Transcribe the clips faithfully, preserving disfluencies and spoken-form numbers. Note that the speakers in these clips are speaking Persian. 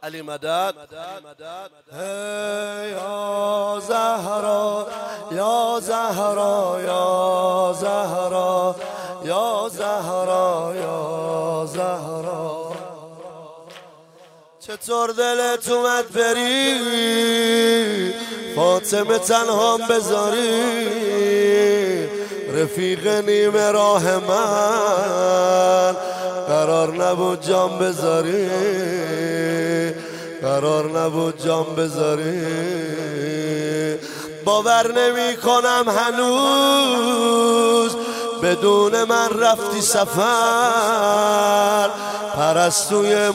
علی مدد. یا زهرا یا زهرا یا زهرا یا زهرا یا زهرا، چطور دلت اومد بری فاطمه تنها بذاری، رفیق نیمه راه من قرار نبود جام بذاری، قرار نبود جام بذاری. باور نمی کنم هنوز بدون من رفتی سفر، پرستوی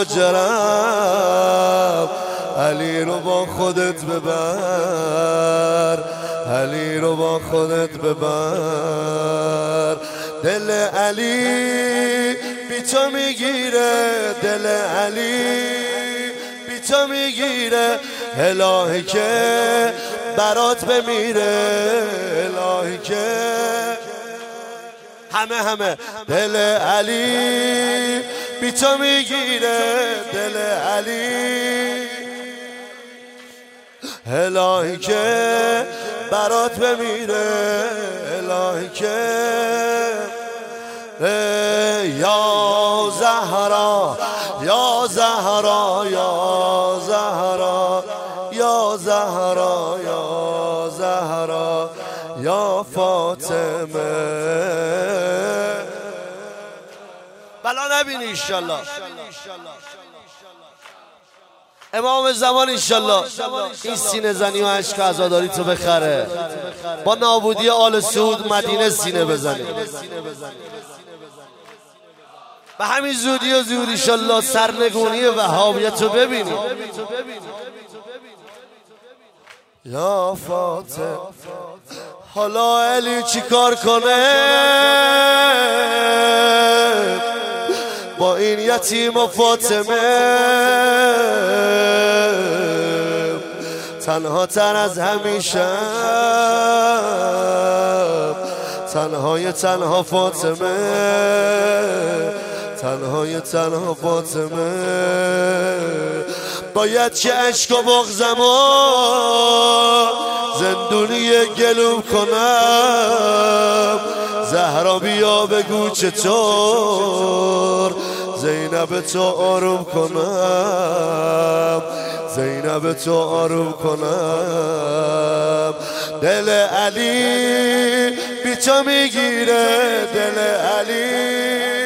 مهاجرم علی رو با خودت ببر، علی رو با خودت ببر. دل علی بی تو میگیره، دل علی بی تو میگیره، الهی که برات بمیره، الهی که همه همه دل علی بی تو میگیره، دل علی الهی که برات بمیره، الهی که یا زهرا یا زهرا یا زهرا یا زهرا یا زهرا یا فاطمه. بلا نبینی انشالله امام زمان، انشالله این سینه زنی و عشق عزاداری تو بخره، با نابودی آل سعود مدینه سینه بزنی، به همین زودی و زود انشالله سرنگونی وهابیت رو ببینی. یا فاطمه حالا علی چی کار کنه با این یتیم و فاطمه، تنها تر از همیشه، تنهای تنها فاطمه، تنهای تنها فاطمه. باید که عشق و بغضمو زندونی گلوم کنم، زهرا بیا بگو چطور زینب تو آروم کنم، زینب تو آروم کنم. دل علی بی تو میگیره، دل علی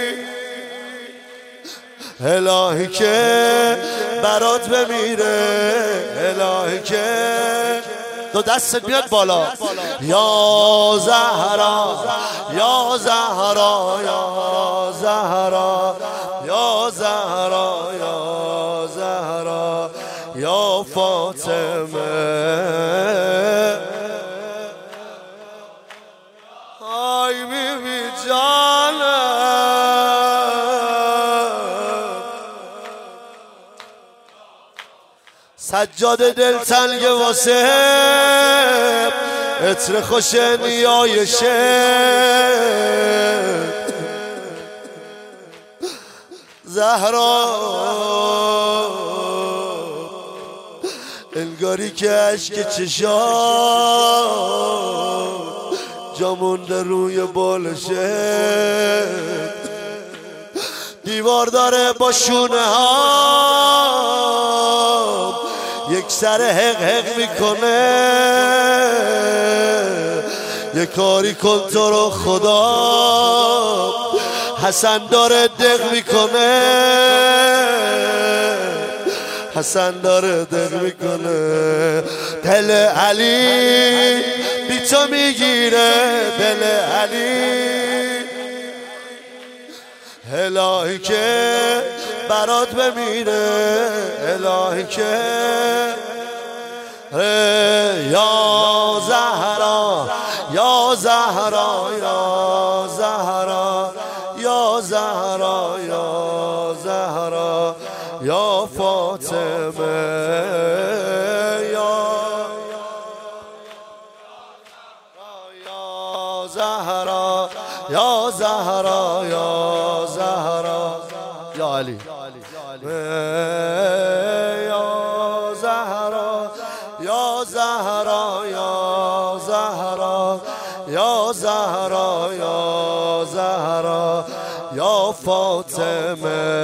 الهی که برات بمیره، الهی که دو دستت بیاد بالا. یا زهرا یا زهرا یا زهرا یا زهرا یا زهرا یا فاطمه. آی بی بی جانم سجاد دلتنگ واسه عطر خوش نیایشه، زهرا انگاری که عشق چشام جا مونده روی بالشه، دیوار داره با شونه ها یک سر حق حق میکنه، یک کاری کن تو رو خدا، حسن داره دق میکنه، حسن داره دق میکنه. دل علی بی تو میگیره، دل علی الهی که برات بمیره، الهی که یا زهرا یا زهرا یا زهرا یا زهرا یا زهرا یا فاطمه. یا زهرا یا زهرا یا زهرا یا علی یا زهرا یا زهرا یا زهرا یا زهرا یا فاطمه